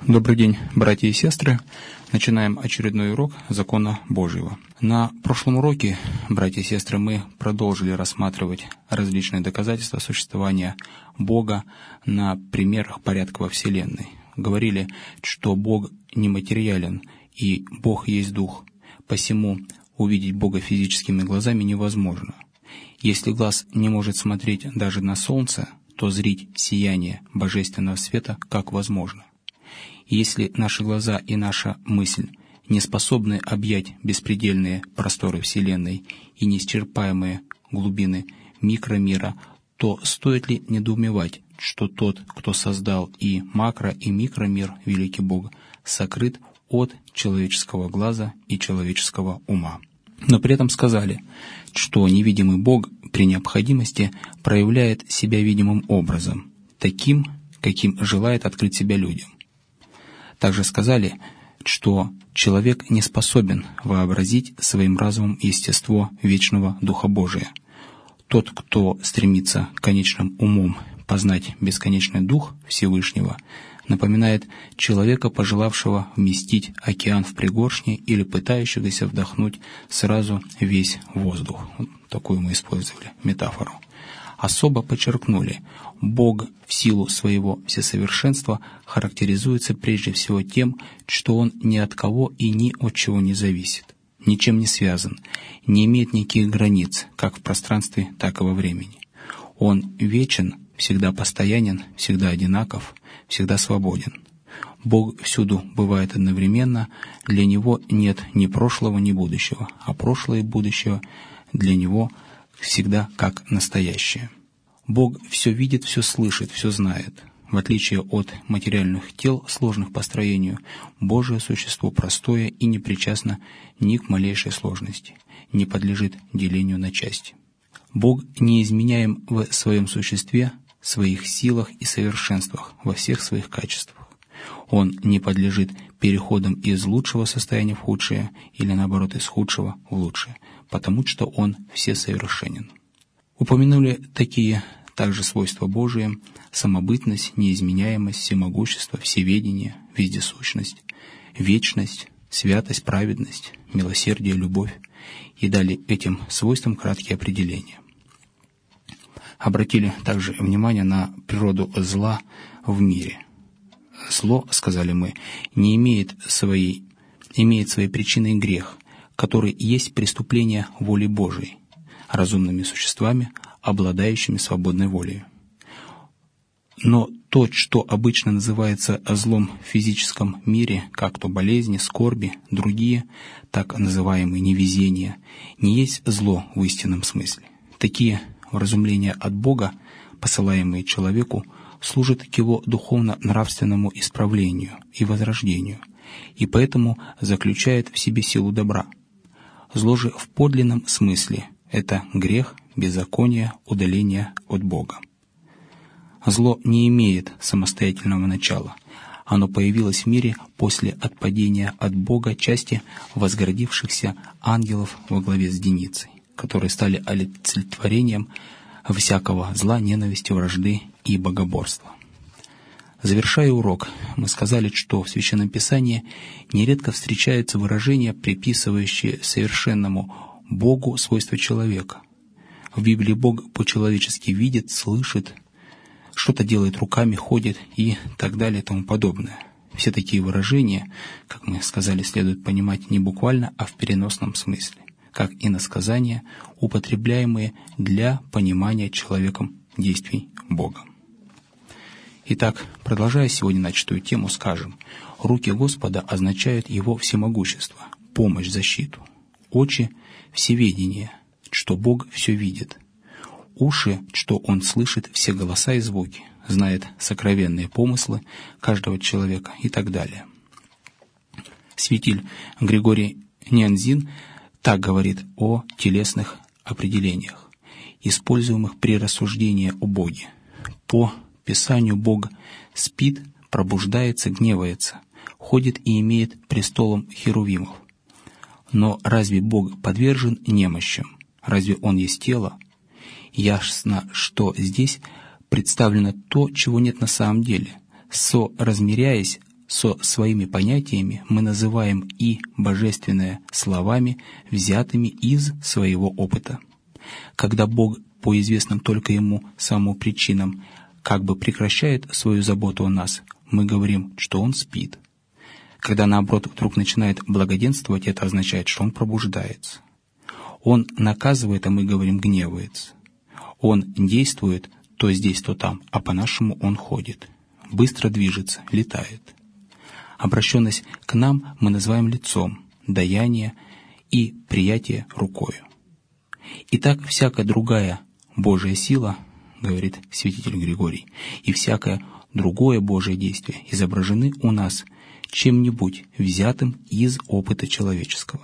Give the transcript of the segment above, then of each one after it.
Добрый день, братья и сестры. Начинаем очередной урок закона Божьего. На прошлом уроке, братья и сестры, мы продолжили рассматривать различные доказательства существования Бога на примерах порядка во Вселенной. Говорили, что Бог нематериален и Бог есть Дух, посему увидеть Бога физическими глазами невозможно. Если глаз не может смотреть даже на солнце, то зрить сияние божественного света как возможно. И если наши глаза и наша мысль не способны объять беспредельные просторы Вселенной и неисчерпаемые глубины микромира, то стоит ли недоумевать, что тот, кто создал и макро, и микромир, великий Бог, сокрыт от человеческого глаза и человеческого ума? Но при этом сказали, что невидимый Бог при необходимости проявляет себя видимым образом, таким, каким желает открыть себя людям. Также сказали, что человек не способен вообразить своим разумом естество вечного Духа Божия. Тот, кто стремится конечным умом познать бесконечный Дух Всевышнего, напоминает человека, пожелавшего вместить океан в пригоршни или пытающегося вдохнуть сразу весь воздух. Вот такую мы использовали метафору. Особо подчеркнули, Бог в силу своего всесовершенства характеризуется прежде всего тем, что Он ни от кого и ни от чего не зависит, ничем не связан, не имеет никаких границ, как в пространстве, так и во времени. Он вечен, всегда постоянен, всегда одинаков, всегда свободен. Бог всюду бывает одновременно, для Него нет ни прошлого, ни будущего, а прошлое и будущее для Него всегда как настоящее. Бог все видит, все слышит, все знает. В отличие от материальных тел, сложных по строению, Божие существо простое и не причастно ни к малейшей сложности, не подлежит делению на части. Бог неизменяем в своем существе, своих силах и совершенствах, во всех своих качествах. Он не подлежит переходам из лучшего состояния в худшее или, наоборот, из худшего в лучшее, потому что Он всесовершенен. Упомянули такие также свойства Божие: самобытность, неизменяемость, всемогущество, всеведение, вездесущность, вечность, святость, праведность, милосердие, любовь, и дали этим свойствам краткие определения. Обратили также внимание на природу зла в мире. Зло, сказали мы, имеет своей причиной грех, который есть преступление воли Божией, разумными существами, обладающими свободной волей. Но то, что обычно называется злом в физическом мире, как то болезни, скорби, другие, так называемые невезения, не есть зло в истинном смысле. Такие вразумления от Бога, посылаемые человеку, служат к его духовно-нравственному исправлению и возрождению, и поэтому заключает в себе силу добра. Зло же в подлинном смысле — это грех, беззаконие, удаление от Бога. Зло не имеет самостоятельного начала. Оно появилось в мире после отпадения от Бога части возгордившихся ангелов во главе с Деницей, которые стали олицетворением всякого зла, ненависти, вражды и богоборства. Завершая урок, мы сказали, что в Священном Писании нередко встречаются выражения, приписывающие совершенному Богу свойства человека. В Библии Бог по-человечески видит, слышит, что-то делает руками, ходит и так далее и тому подобное. Все такие выражения, как мы сказали, следует понимать не буквально, а в переносном смысле, как иносказания, употребляемые для понимания человеком действий Бога. Итак, продолжая сегодня начатую тему, скажем: руки Господа означают Его всемогущество, помощь, защиту. Очи — всеведение, что Бог все видит. Уши, что Он слышит все голоса и звуки, знает сокровенные помыслы каждого человека и так далее. Святитель Григорий Нианзин так говорит о телесных определениях, используемых при рассуждении о Боге. По Писанию Бог спит, пробуждается, гневается, ходит и имеет престолом херувимов. Но разве Бог подвержен немощам? Разве Он есть тело? Ясно, что здесь представлено то, чего нет на самом деле. Соразмеряясь со своими понятиями мы называем и божественное словами, взятыми из своего опыта. Когда Бог по известным только Ему самому причинам как бы прекращает свою заботу о нас, мы говорим, что Он спит. Когда, наоборот, вдруг начинает благоденствовать, это означает, что Он пробуждается. Он наказывает, а мы говорим, гневается. Он действует то здесь, то там, а по-нашему Он ходит, быстро движется, летает. Обращенность к нам мы называем лицом, даяние и приятие рукою. Итак, всякая другая Божья сила, говорит святитель Григорий, и всякое другое Божие действие изображены у нас чем-нибудь взятым из опыта человеческого.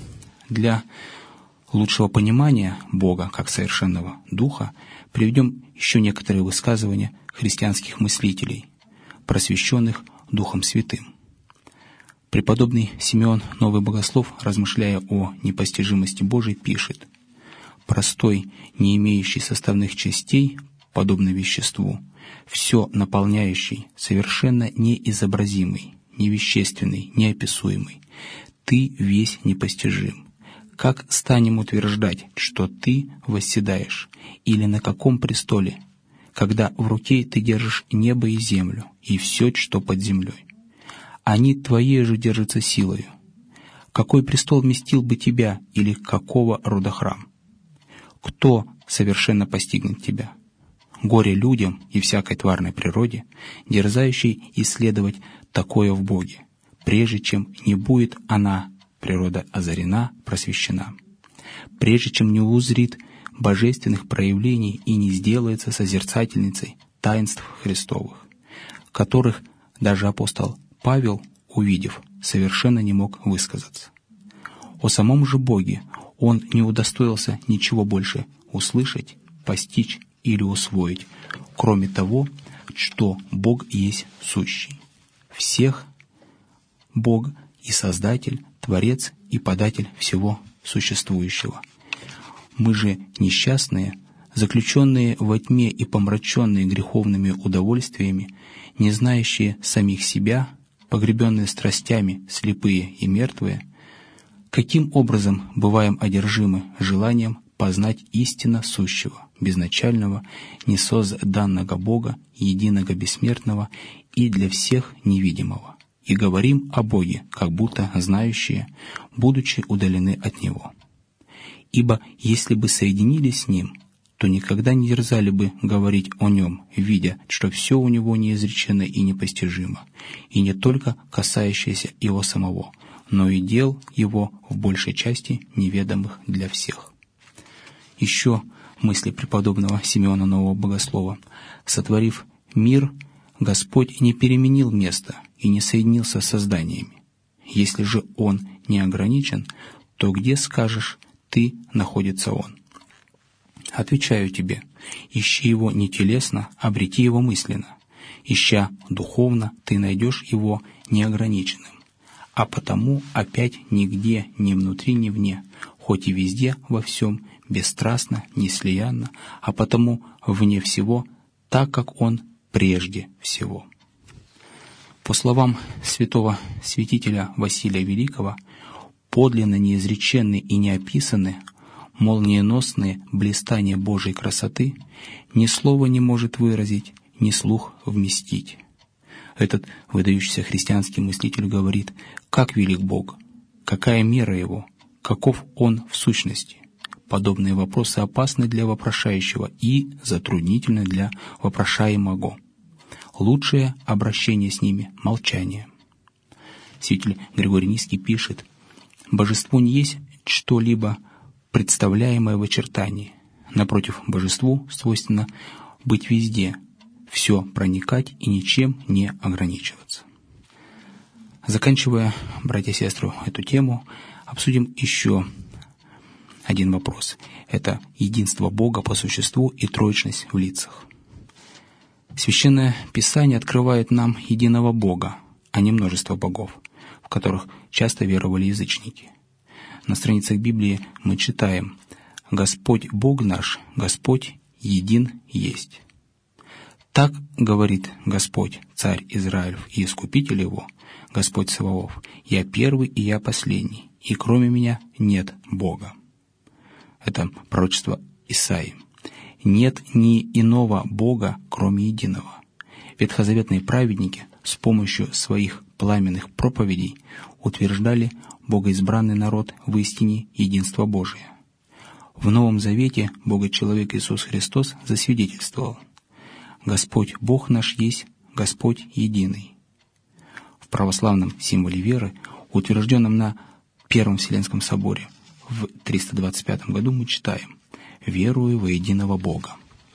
Для лучшего понимания Бога как совершенного Духа приведем еще некоторые высказывания христианских мыслителей, просвещенных Духом Святым. Преподобный Симеон Новый Богослов, размышляя о непостижимости Божией, пишет: «Простой, не имеющий составных частей, подобно веществу, все наполняющий, совершенно неизобразимый, невещественный, неописуемый, ты весь непостижим. Как станем утверждать, что ты восседаешь, или на каком престоле, когда в руке ты держишь небо и землю, и все, что под землей? Они твоей же держатся силою. Какой престол вместил бы тебя, или какого рода храм? Кто совершенно постигнет тебя? Горе людям и всякой тварной природе, дерзающей исследовать такое в Боге, прежде чем не будет она, природа, озарена, просвещена, прежде чем не узрит божественных проявлений и не сделается созерцательницей таинств Христовых, которых даже апостол Павел, увидев, совершенно не мог высказаться. О самом же Боге он не удостоился ничего больше услышать, постичь или усвоить, кроме того, что Бог есть сущий. Всех Бог и Создатель, Творец и Податель всего существующего. Мы же несчастные, заключенные во тьме и помраченные греховными удовольствиями, не знающие самих себя, погребенные страстями, слепые и мертвые, каким образом бываем одержимы желанием познать истинно сущего, безначального, несозданного Бога, единого бессмертного и для всех невидимого, и говорим о Боге, как будто знающие, будучи удалены от Него. Ибо если бы соединились с Ним, то никогда не дерзали бы говорить о Нем, видя, что все у Него неизречено и непостижимо, и не только касающееся Его самого, но и дел Его в большей части неведомых для всех». Еще мысли преподобного Симеона Нового Богослова: «Сотворив мир, Господь не переменил место и не соединился с созданиями. Если же Он не ограничен, то где, скажешь ты, находится Он? Отвечаю тебе: ищи Его не телесно, обрети Его мысленно. Ища духовно, ты найдешь Его неограниченным. А потому опять нигде, ни внутри, ни вне, хоть и везде, во всем, бесстрастно, неслиянно, а потому вне всего, так как Он прежде всего». По словам святого святителя Василия Великого, подлинно неизреченны и неописаны молниеносные блистания Божьей красоты ни слова не может выразить, ни слух вместить. Этот выдающийся христианский мыслитель говорит: как велик Бог, какая мера Его, каков Он в сущности. Подобные вопросы опасны для вопрошающего и затруднительны для вопрошаемого. Лучшее обращение с ними — молчание. Святитель Григорий Низкий пишет: «Божество не есть что-либо представляемое в очертании. Напротив, божеству свойственно быть везде, все проникать и ничем не ограничиваться». Заканчивая, братья и сестры, эту тему, обсудим еще один вопрос. Это единство Бога по существу и троичность в лицах. Священное Писание открывает нам единого Бога, а не множество богов, в которых часто веровали язычники. На страницах Библии мы читаем: «Господь Бог наш, Господь един есть». Так говорит Господь, Царь Израилев и Искупитель его, Господь Саваоф: «Я первый и я последний, и кроме меня нет Бога». Это пророчество Исаии. Нет ни иного Бога, кроме единого. Ветхозаветные праведники с помощью своих пламенных проповедей утверждали богоизбранный народ в истине единства Божия. В Новом Завете Бога-человек Иисус Христос засвидетельствовал: «Господь Бог наш есть Господь единый». В православном символе веры, утвержденном на Первом Вселенском соборе в 325 году, мы читаем: «Верую во единого Бога».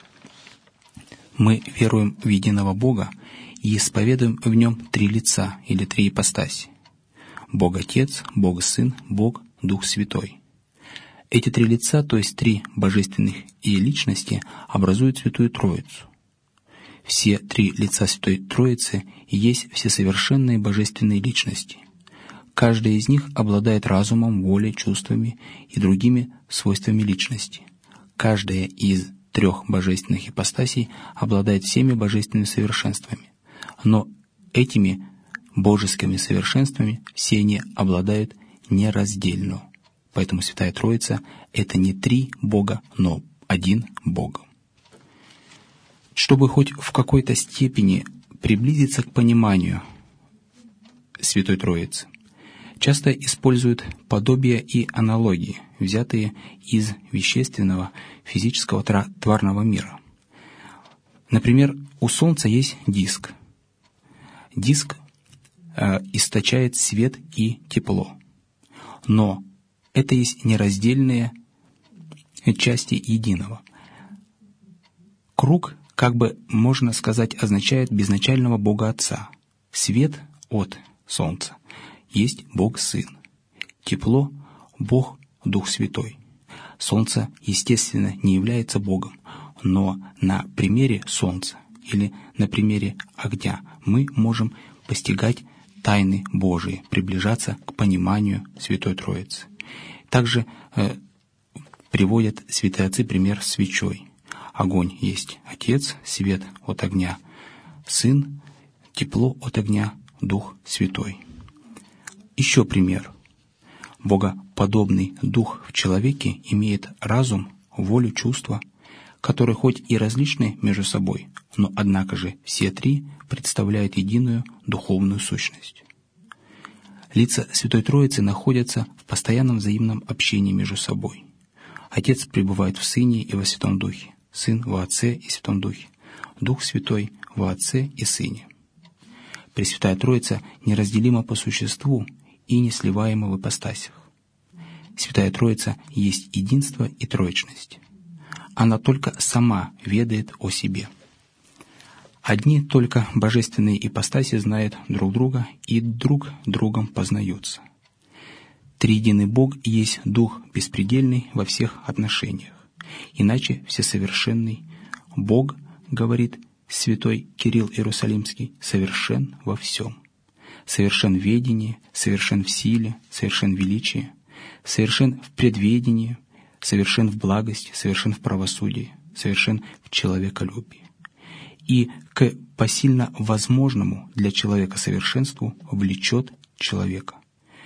Мы веруем в единого Бога и исповедуем в Нем три лица или три ипостаси: Бог Отец, Бог Сын, Бог Дух Святой. Эти три лица, то есть три божественных и личности, образуют Святую Троицу. Все три лица Святой Троицы есть всесовершенные божественные личности. Каждая из них обладает разумом, волей, чувствами и другими свойствами личности. Каждая из трех божественных ипостасей обладает всеми божественными совершенствами. Но этими божескими совершенствами все они обладают нераздельно. Поэтому Святая Троица — это не три Бога, но один Бог. Чтобы хоть в какой-то степени приблизиться к пониманию Святой Троицы, часто используют подобия и аналогии, взятые из вещественного физического тварного мира. Например, у Солнца есть диск. Диск источает свет и тепло. Но это есть нераздельные части единого. Круг, как бы можно сказать, означает безначального Бога Отца. Свет от Солнца есть Бог Сын. Тепло — Бог Дух Святой. Солнце, естественно, не является Богом, но на примере Солнца или на примере огня мы можем постигать тайны Божии, приближаться к пониманию Святой Троицы. Также приводят святые отцы пример с свечой. Огонь есть Отец, свет от огня Сын, тепло от огня Дух Святой. Еще пример. Богоподобный Дух в человеке имеет разум, волю, чувства, которые хоть и различны между собой, но однако же все три представляют единую духовную сущность. Лица Святой Троицы находятся в постоянном взаимном общении между собой. Отец пребывает в Сыне и во Святом Духе, Сын во Отце и Святом Духе, Дух Святой во Отце и Сыне. Пресвятая Троица неразделима по существу и несливаема в ипостасях. Святая Троица есть единство и троичность. Она только сама ведает о себе. Одни только божественные ипостаси знают друг друга и друг другом познаются. Триединый Бог есть Дух беспредельный во всех отношениях, иначе всесовершенный Бог, говорит святой Кирилл Иерусалимский, совершен во всем. Совершен в ведении, совершен в силе, совершен в величии, совершен в предведении, совершен в благости, совершен в правосудии, совершен в человеколюбии. И к посильно возможному для человека совершенству влечет человека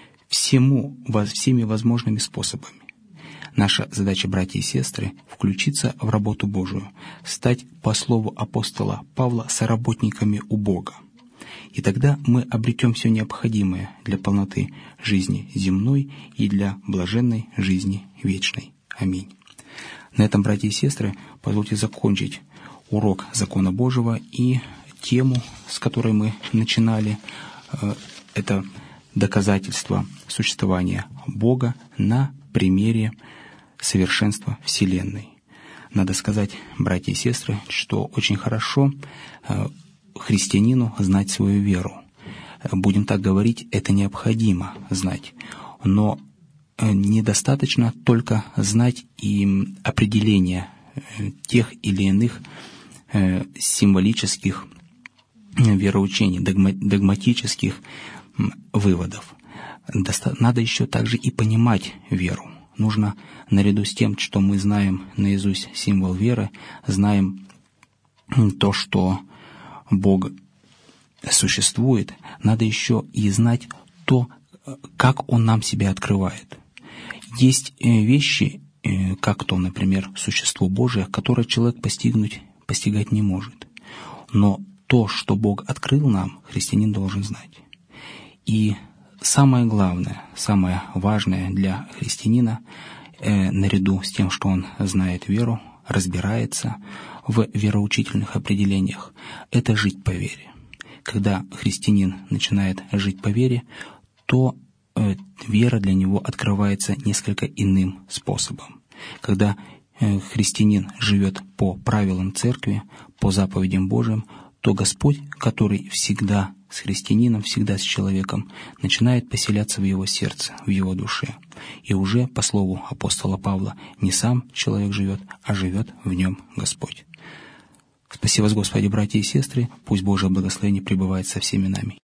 всеми возможными способами. Наша задача, братья и сестры, включиться в работу Божию, стать, по слову апостола Павла, соработниками у Бога. И тогда мы обретем все необходимое для полноты жизни земной и для блаженной жизни вечной. Аминь. На этом, братья и сестры, позвольте закончить урок закона Божьего и тему, с которой мы начинали, это доказательство существования Бога на примере совершенства Вселенной. Надо сказать, братья и сестры, что очень хорошо христианину знать свою веру. Будем так говорить, это необходимо знать. Но недостаточно только знать и определение тех или иных символических вероучений, догматических выводов. Надо еще также и понимать веру. Нужно, наряду с тем, что мы знаем наизусть символ веры, знаем то, что Бог существует, надо еще и знать то, как Он нам себя открывает. Есть вещи, как то, например, существо Божие, которое человек постигать не может. Но то, что Бог открыл нам, христианин должен знать. И самое главное, самое важное для христианина, наряду с тем, что он знает веру, разбирается в вероучительных определениях, это жить по вере. Когда христианин начинает жить по вере, то вера для него открывается несколько иным способом. Когда христианин живет по правилам церкви, по заповедям Божьим, то Господь, который всегда с христианином, всегда с человеком, начинает поселяться в его сердце, в его душе. И уже, по слову апостола Павла, не сам человек живет, а живет в нем Господь. Спаси вас, Господи, братья и сестры, пусть Божие благословение пребывает со всеми нами.